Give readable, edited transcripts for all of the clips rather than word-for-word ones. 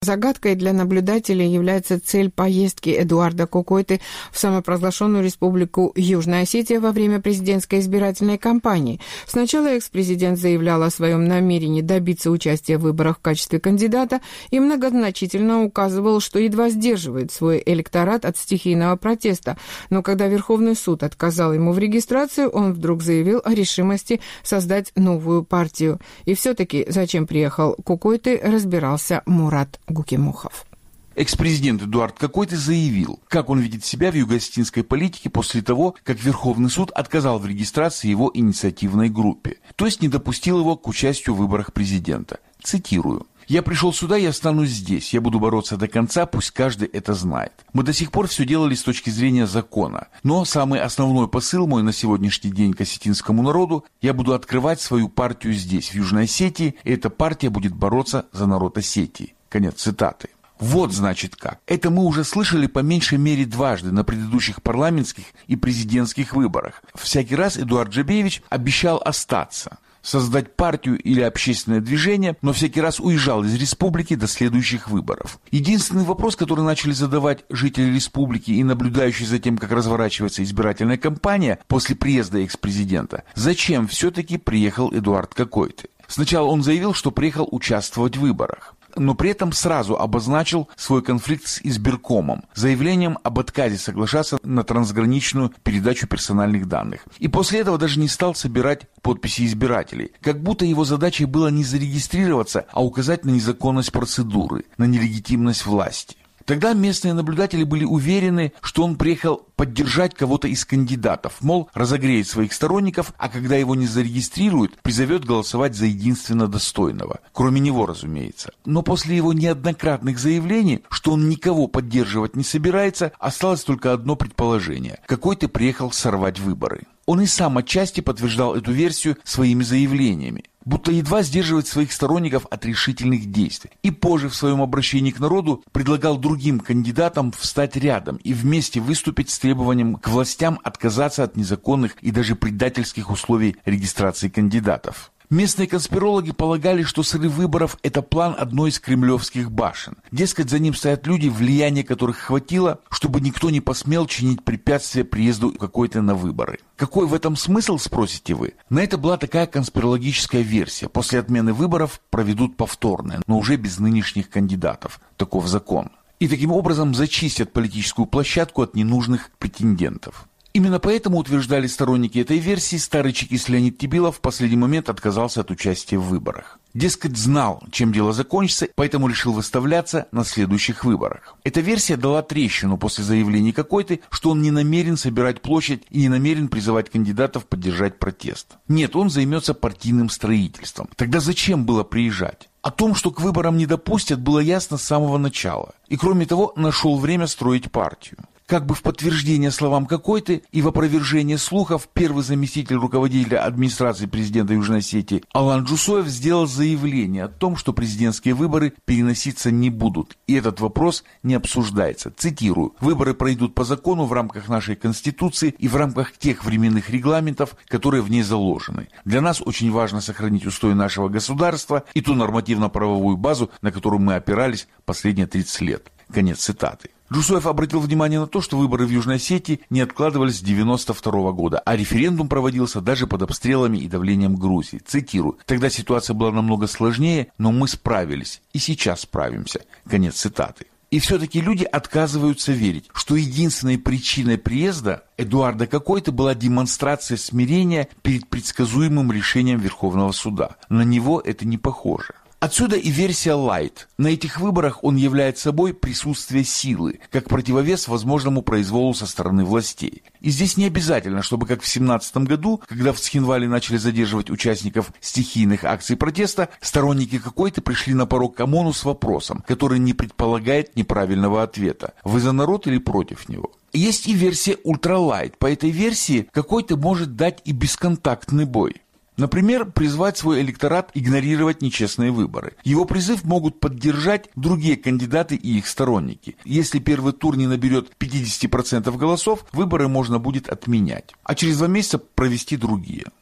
Загадкой для наблюдателей является цель поездки Эдуарда Кокойты в самопровозглашенную республику Южная Осетия во время президентской избирательной кампании. Сначала экс-президент заявлял о своем намерении добиться участия в выборах в качестве кандидата и многозначительно указывал, что едва сдерживает свой электорат от стихийного протеста. Но когда Верховный суд отказал ему в регистрации, он вдруг заявил о решимости создать новую партию. И все-таки зачем приехал Кокойты, разбирался Мурат Гукимухов. Экс-президент Эдуард Кокойты заявил, как он видит себя в юго-осетинской политике после того, как Верховный суд отказал в регистрации его инициативной группе, то есть не допустил его к участию в выборах президента. Цитирую. «Я пришел сюда и останусь здесь. Я буду бороться до конца, пусть каждый это знает. Мы до сих пор все делали с точки зрения закона. Но самый основной посыл мой на сегодняшний день к осетинскому народу – я буду открывать свою партию здесь, в Южной Осетии, и эта партия будет бороться за народ Осетии». Конец цитаты. Вот значит как. Это мы уже слышали по меньшей мере дважды на предыдущих парламентских и президентских выборах. Всякий раз Эдуард Джабеевич обещал остаться, создать партию или общественное движение, но всякий раз уезжал из республики до следующих выборов. Единственный вопрос, который начали задавать жители республики и наблюдающие за тем, как разворачивается избирательная кампания после приезда экс-президента, зачем все-таки приехал Эдуард Кокойты? Сначала он заявил, что приехал участвовать в выборах, но при этом сразу обозначил свой конфликт с избиркомом, заявлением об отказе соглашаться на трансграничную передачу персональных данных. И после этого даже не стал собирать подписи избирателей. Как будто его задачей было не зарегистрироваться, а указать на незаконность процедуры, на нелегитимность власти. Тогда местные наблюдатели были уверены, что он приехал поддержать кого-то из кандидатов, мол, разогреет своих сторонников, а когда его не зарегистрируют, призовет голосовать за единственно достойного. Кроме него, разумеется. Но после его неоднократных заявлений, что он никого поддерживать не собирается, осталось только одно предположение. Кокойты приехал сорвать выборы. Он и сам отчасти подтверждал эту версию своими заявлениями, будто едва сдерживает своих сторонников от решительных действий. И позже в своем обращении к народу предлагал другим кандидатам встать рядом и вместе выступить с требованием к властям отказаться от незаконных и даже предательских условий регистрации кандидатов. Местные конспирологи полагали, что срыв выборов – это план одной из кремлевских башен. Дескать, за ним стоят люди, влияния которых хватило, чтобы никто не посмел чинить препятствия приезду Кокойты на выборы. Какой в этом смысл, спросите вы? На это была такая конспирологическая версия. После отмены выборов проведут повторные, но уже без нынешних кандидатов. Таков закон. И таким образом зачистят политическую площадку от ненужных претендентов. Именно поэтому, утверждали сторонники этой версии, старый чекист Леонид Тебилов в последний момент отказался от участия в выборах. Дескать, знал, чем дело закончится, поэтому решил выставляться на следующих выборах. Эта версия дала трещину после заявлений Кокойты, что он не намерен собирать площадь и не намерен призывать кандидатов поддержать протест. Нет, он займется партийным строительством. Тогда зачем было приезжать? О том, что к выборам не допустят, было ясно с самого начала. И кроме того, нашел время строить партию. Как бы в подтверждение словам Кокойты и в опровержение слухов, первый заместитель руководителя администрации президента Южной Осетии Алан Джусоев сделал заявление о том, что президентские выборы переноситься не будут, и этот вопрос не обсуждается. Цитирую: «Выборы пройдут по закону в рамках нашей Конституции и в рамках тех временных регламентов, которые в ней заложены. Для нас очень важно сохранить устои нашего государства и ту нормативно-правовую базу, на которую мы опирались последние 30 лет». Конец цитаты. Джусоев обратил внимание на то, что выборы в Южной Осетии не откладывались с 1992 года, а референдум проводился даже под обстрелами и давлением Грузии. Цитирую: «Тогда ситуация была намного сложнее, но мы справились. И сейчас справимся». Конец цитаты. И все-таки люди отказываются верить, что единственной причиной приезда Эдуарда Кокойты была демонстрация смирения перед предсказуемым решением Верховного суда. На него это не похоже. Отсюда и версия «Лайт». На этих выборах он является собой присутствие силы, как противовес возможному произволу со стороны властей. И здесь не обязательно, чтобы, как в 2017 году, когда в Цхинвале начали задерживать участников стихийных акций протеста, сторонники Кокойты пришли на порог к ОМОНу с вопросом, который не предполагает неправильного ответа: «Вы за народ или против него?». Есть и версия «Ультралайт». По этой версии Кокойты может дать и бесконтактный бой. Например, призвать свой электорат игнорировать нечестные выборы. Его призыв могут поддержать другие кандидаты и их сторонники. Если первый тур не наберет 50% голосов, выборы можно будет отменять, а через 2 месяца провести другие.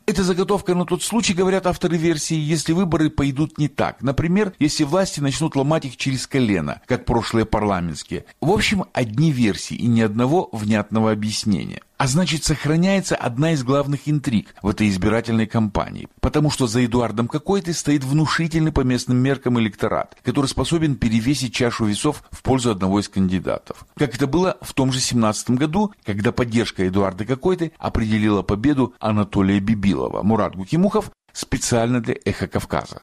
Это заготовка на тот случай, говорят авторы версии, если выборы пойдут не так. Например, если власти начнут ломать их через колено, как прошлые парламентские. В общем, одни версии и ни одного внятного объяснения. А значит, сохраняется одна из главных интриг в этой избирательной кампании. Потому что за Эдуардом Какойтой стоит внушительный по местным меркам электорат, который способен перевесить чашу весов в пользу одного из кандидатов. Как это было в том же 2017 году, когда поддержка Эдуарда Какойты определила победу Анатолия Бибилова. Мурат Гукимухов специально для «Эхо Кавказа».